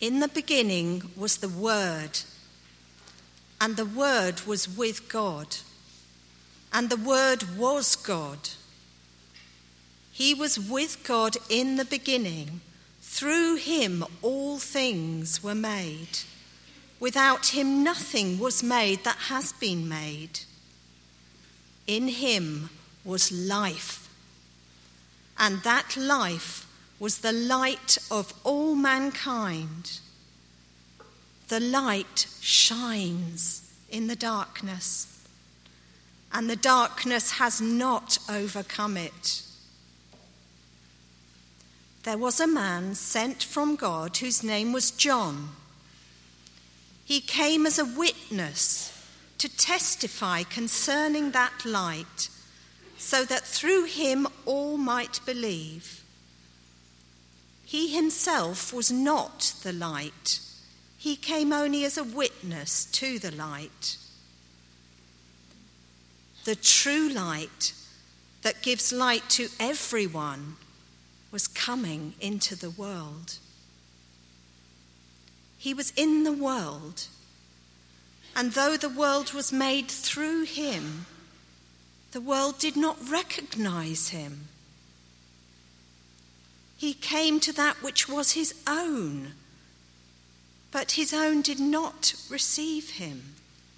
In the beginning was the Word, and the Word was with God, and the Word was God. He was with God in the beginning. Through him all things were made. Without him nothing was made that has been made. In him was life, and that life was the light of all mankind. The light shines in the darkness, and the darkness has not overcome it. There was a man sent from God whose name was John. He came as a witness to testify concerning that light, so that through him all might believe. He himself was not the light. He came only as a witness to the light. The true light that gives light to everyone was coming into the world. He was in the world, and though the world was made through him, the world did not recognize him. He came to that which was his own, but his own did not receive him.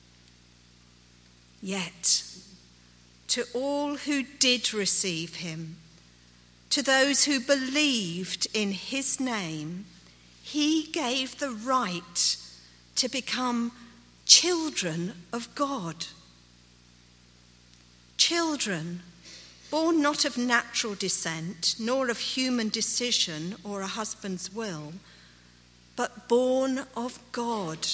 Yet, to all who did receive him, to those who believed in his name, he gave the right to become children of God. Children born not of natural descent, nor of human decision or a husband's will, but born of God.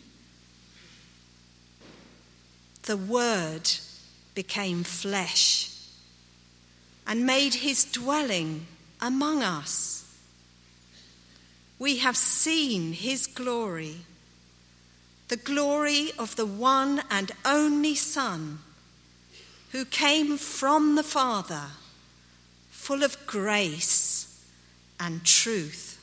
The Word became flesh and made his dwelling among us. We have seen his glory, the glory of the one and only Son, who came from the Father, full of grace and truth.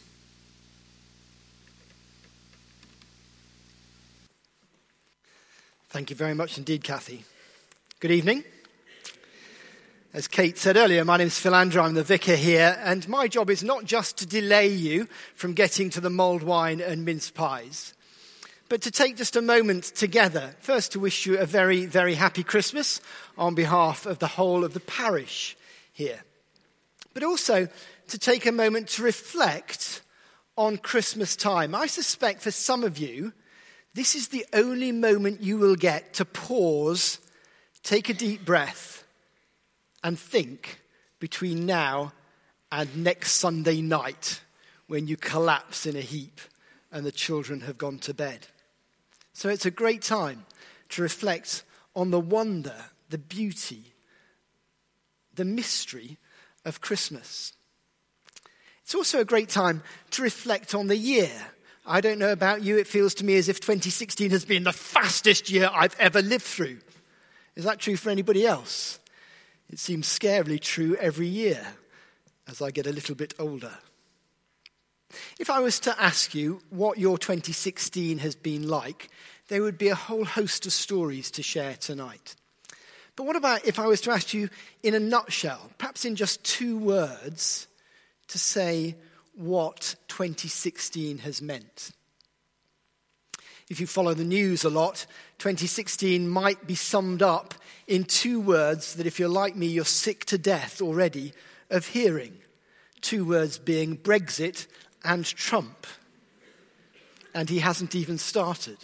Thank you very much indeed, Kathy. Good evening. As Kate said earlier, my name is Phil Andrew. I'm the vicar here, and my job is not just to delay you from getting to the mulled wine and mince pies, but to take just a moment together, first to wish you a very, very happy Christmas on behalf of the whole of the parish here, but also to take a moment to reflect on Christmas time. I suspect for some of you, this is the only moment you will get to pause, take a deep breath, and think between now and next Sunday night when you collapse in a heap and the children have gone to bed. So it's a great time to reflect on the wonder, the beauty, the mystery of Christmas. It's also a great time to reflect on the year. I don't know about you, it feels to me as if 2016 has been the fastest year I've ever lived through. Is that true for anybody else? It seems scarily true every year as I get a little bit older. If I was to ask you what your 2016 has been like, there would be a whole host of stories to share tonight. But what about if I was to ask you in a nutshell, perhaps in just 2 words, to say what 2016 has meant? If you follow the news a lot, 2016 might be summed up in 2 words that if you're like me, you're sick to death already of hearing. 2 words being Brexit and Trump. And he hasn't even started.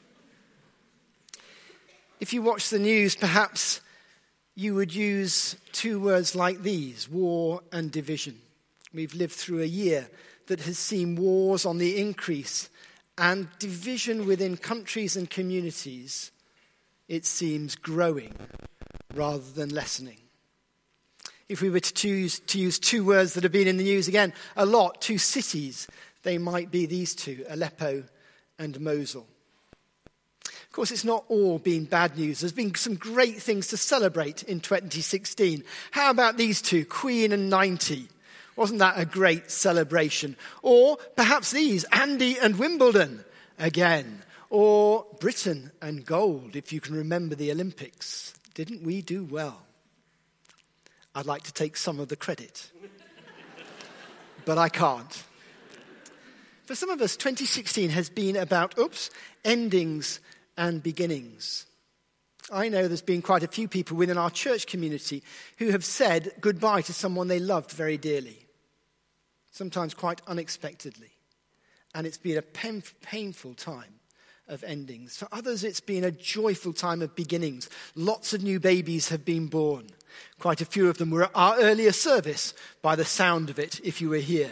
If you watch the news, perhaps you would use 2 words like these, war and division. We've lived through a year that has seen wars on the increase and division within countries and communities, it seems, growing rather than lessening. If we were to use 2 words that have been in the news again a lot, 2 cities, they might be these 2, Aleppo and Mosul. Of course, it's not all been bad news. There's been some great things to celebrate in 2016. How about these 2, Queen and 90? Wasn't that a great celebration? Or perhaps these, Andy and Wimbledon again. Or Britain and gold, if you can remember the Olympics. Didn't we do well? I'd like to take some of the credit, but I can't. For some of us, 2016 has been about, endings and beginnings. I know there's been quite a few people within our church community who have said goodbye to someone they loved very dearly, sometimes quite unexpectedly. And it's been a painful time of endings. For others, it's been a joyful time of beginnings. Lots of new babies have been born. Quite a few of them were at our earlier service, by the sound of it, if you were here.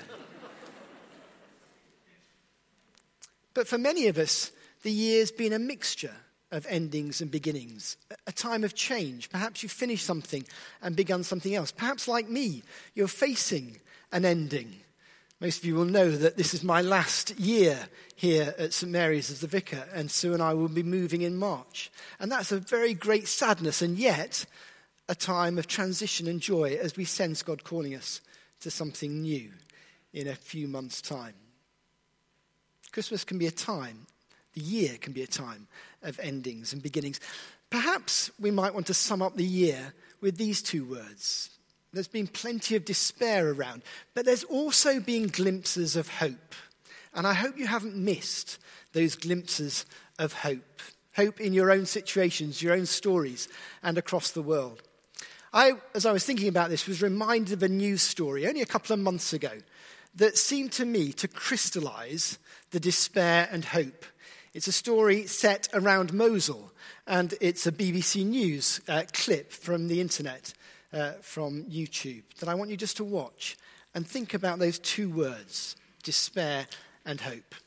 But for many of us, the year's been a mixture of endings and beginnings, a time of change. Perhaps you've finished something and begun something else. Perhaps like me, you're facing an ending. Most of you will know that this is my last year here at St Mary's as the vicar, and Sue and I will be moving in March. And that's a very great sadness, and yet a time of transition and joy as we sense God calling us to something new in a few months' time. Christmas can be a time, the year can be a time of endings and beginnings. Perhaps we might want to sum up the year with these two words. There's been plenty of despair around, but there's also been glimpses of hope. And I hope you haven't missed those glimpses of hope. Hope in your own situations, your own stories, and across the world. As I was thinking about this, was reminded of a news story only a couple of months ago that seemed to me to crystallize the despair and hope. It's a story set around Mosul, and it's a BBC News clip from the internet, from YouTube, that I want you just to watch and think about those two words, despair and hope.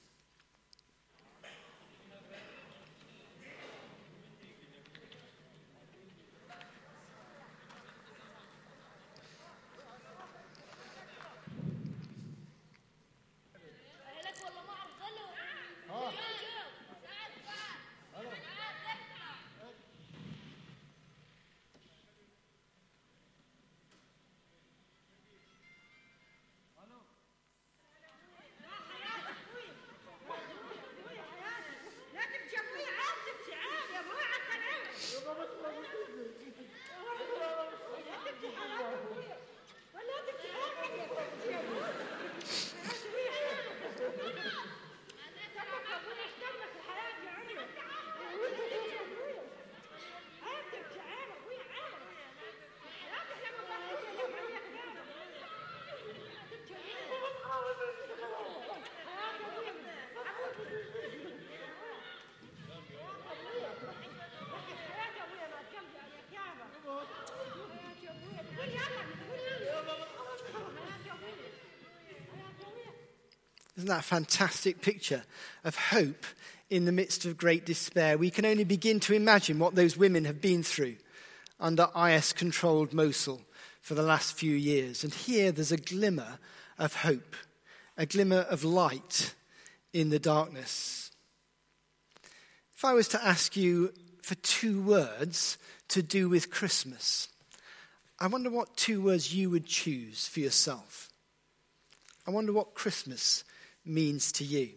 Isn't that a fantastic picture of hope in the midst of great despair? We can only begin to imagine what those women have been through under IS-controlled Mosul for the last few years. And here there's a glimmer of hope, a glimmer of light in the darkness. If I was to ask you for two words to do with Christmas, I wonder what two words you would choose for yourself. I wonder what Christmas means to you.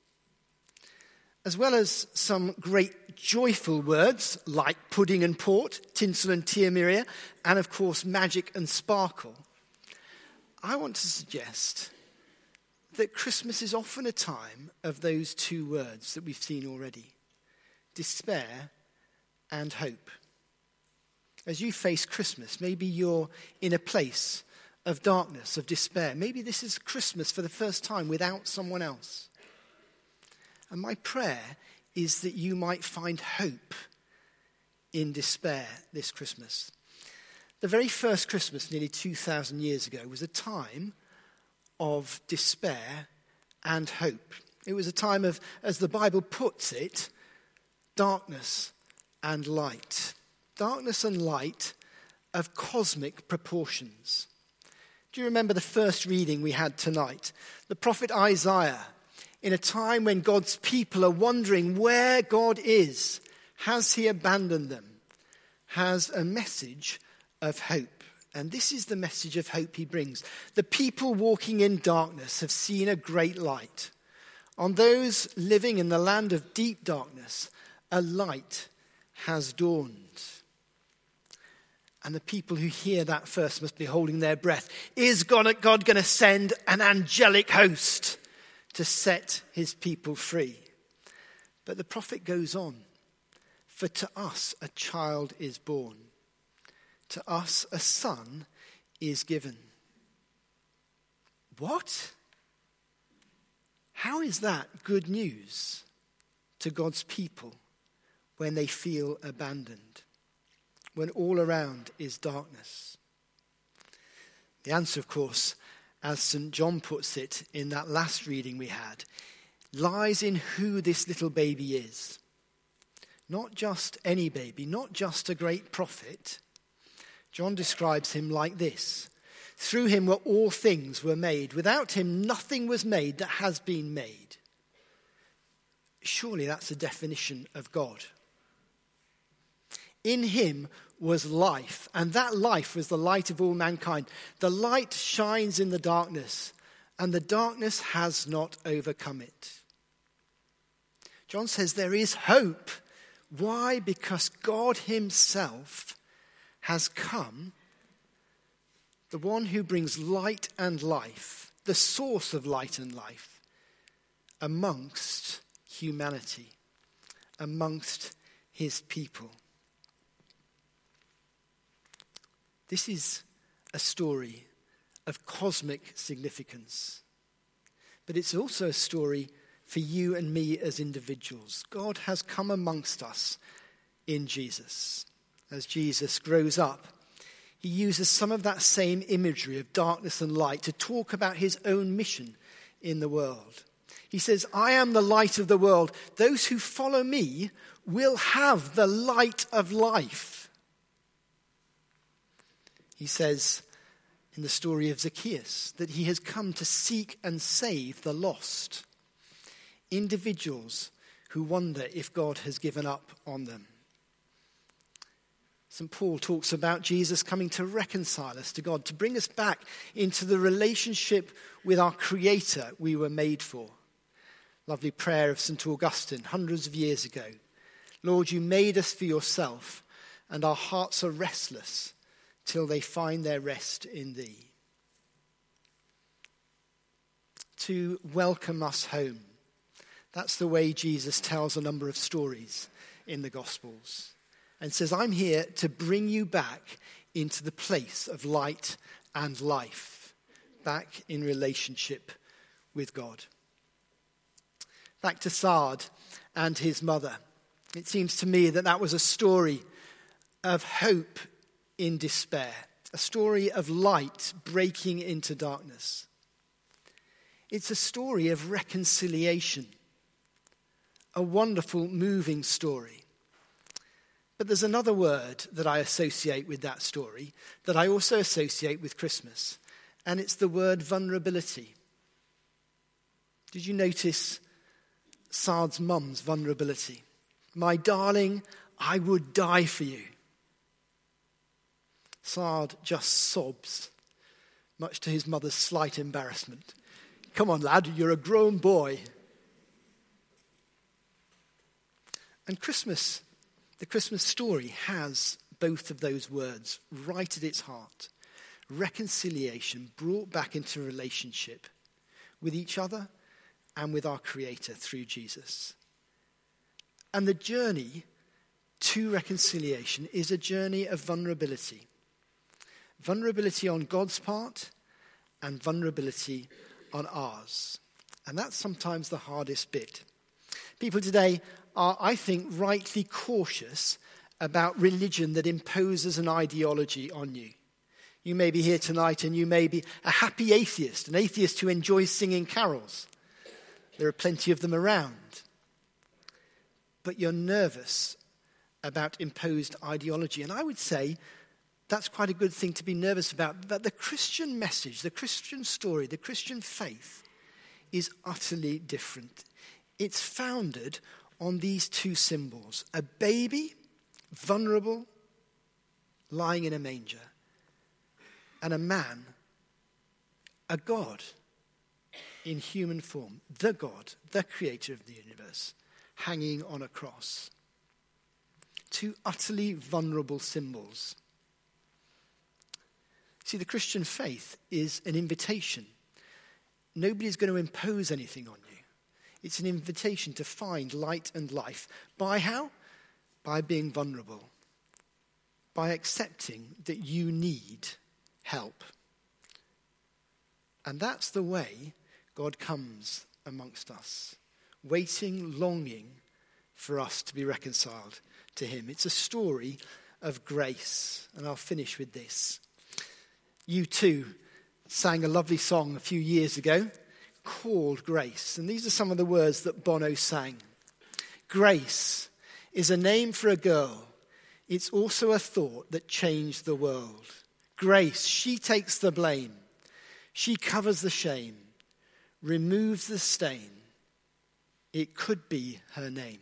As well as some great joyful words like pudding and port, tinsel and tiramiria, and of course magic and sparkle, I want to suggest that Christmas is often a time of those two words that we've seen already, despair and hope. As you face Christmas, maybe you're in a place of darkness, of despair. Maybe this is Christmas for the first time without someone else. And my prayer is that you might find hope in despair this Christmas. The very first Christmas, nearly 2,000 years ago, was a time of despair and hope. It was a time of, as the Bible puts it, darkness and light. Darkness and light of cosmic proportions. Do you remember the first reading we had tonight? The prophet Isaiah, in a time when God's people are wondering where God is, has he abandoned them? Has a message of hope And this is the message of hope he brings. The people walking in darkness have seen a great light. On those living in the land of deep darkness, a light has dawned. And the people who hear that first must be holding their breath. Is God going to send an angelic host to set his people free? But the prophet goes on. For to us a child is born. To us a son is given. What? How is that good news to God's people when they feel abandoned, when all around is darkness? The answer, of course, as St. John puts it in that last reading we had, lies in who this little baby is. Not just any baby, not just a great prophet. John describes him like this. Through him were all things were made. Without him, nothing was made that has been made. Surely that's a definition of God. In him was life, and that life was the light of all mankind. The light shines in the darkness, and the darkness has not overcome it. John says there is hope. Why? Because God himself has come, the one who brings light and life, the source of light and life, amongst humanity, amongst his people. This is a story of cosmic significance, but it's also a story for you and me as individuals. God has come amongst us in Jesus. As Jesus grows up, he uses some of that same imagery of darkness and light to talk about his own mission in the world. He says, I am the light of the world. Those who follow me will have the light of life. He says in the story of Zacchaeus that he has come to seek and save the lost. Individuals who wonder if God has given up on them. St. Paul talks about Jesus coming to reconcile us to God, to bring us back into the relationship with our Creator we were made for. Lovely prayer of St. Augustine hundreds of years ago. Lord, you made us for yourself, and our hearts are restless till they find their rest in thee. To welcome us home. That's the way Jesus tells a number of stories in the Gospels. And says, I'm here to bring you back into the place of light and life, back in relationship with God. Back to Sard and his mother. It seems to me that was a story of hope in despair, a story of light breaking into darkness. It's a story of reconciliation, a wonderful, moving story. But there's another word that I associate with that story that I also associate with Christmas, and it's the word vulnerability. Did you notice Sard's mum's vulnerability? My darling, I would die for you. Sard just sobs, much to his mother's slight embarrassment. Come on, lad, you're a grown boy. And the Christmas story has both of those words right at its heart. Reconciliation brought back into relationship with each other and with our Creator through Jesus. And the journey to reconciliation is a journey of vulnerability. Vulnerability on God's part and vulnerability on ours. And that's sometimes the hardest bit. People today are, I think, rightly cautious about religion that imposes an ideology on you. You may be here tonight and you may be a happy atheist, an atheist who enjoys singing carols. There are plenty of them around. But you're nervous about imposed ideology. And I would say that's quite a good thing to be nervous about. But the Christian message, the Christian story, the Christian faith is utterly different. It's founded on these two symbols: a baby, vulnerable, lying in a manger, and a man, a God in human form, the God, the creator of the universe, hanging on a cross. Two utterly vulnerable symbols. See, the Christian faith is an invitation. Nobody's going to impose anything on you. It's an invitation to find light and life. By how? By being vulnerable. By accepting that you need help. And that's the way God comes amongst us, waiting, longing for us to be reconciled to him. It's a story of grace. And I'll finish with this. U2 sang a lovely song a few years ago called Grace. And these are some of the words that Bono sang. Grace is a name for a girl. It's also a thought that changed the world. Grace, she takes the blame. She covers the shame, removes the stain. It could be her name.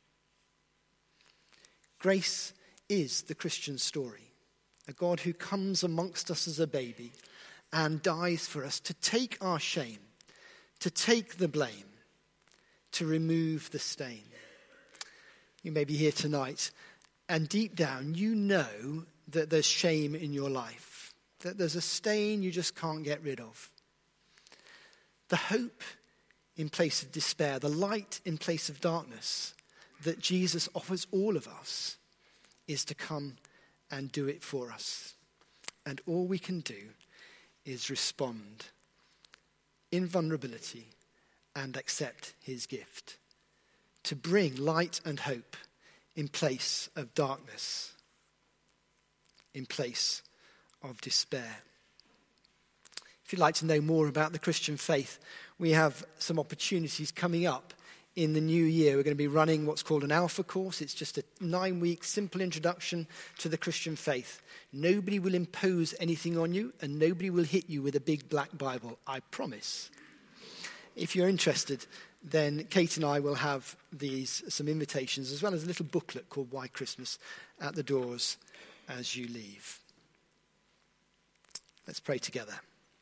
Grace is the Christian story. A God who comes amongst us as a baby and dies for us to take our shame, to take the blame, to remove the stain. You may be here tonight and deep down you know that there's shame in your life, that there's a stain you just can't get rid of. The hope in place of despair, the light in place of darkness that Jesus offers all of us is to come and do it for us. And all we can do is respond in vulnerability and accept his gift to bring light and hope in place of darkness, in place of despair. If you'd like to know more about the Christian faith, we have some opportunities coming up in the new year. We're going to be running what's called an Alpha course. It's just a 9-week simple introduction to the Christian faith. Nobody will impose anything on you and nobody will hit you with a big black Bible, I promise. If you're interested, then Kate and I will have some invitations as well as a little booklet called Why Christmas at the doors as you leave. Let's pray together.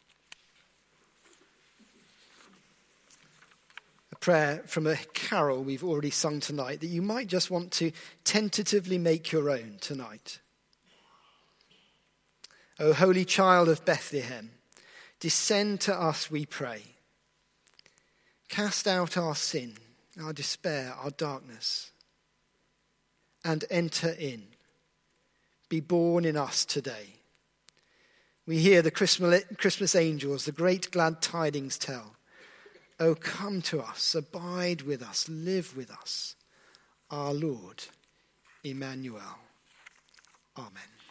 A prayer from a carol we've already sung tonight that you might just want to tentatively make your own tonight. O Holy Child of Bethlehem, descend to us, we pray. Cast out our sin, our despair, our darkness, and enter in. Be born in us today. We hear the Christmas angels, the great glad tidings tell. Oh, come to us, abide with us, live with us, our Lord, Emmanuel. Amen.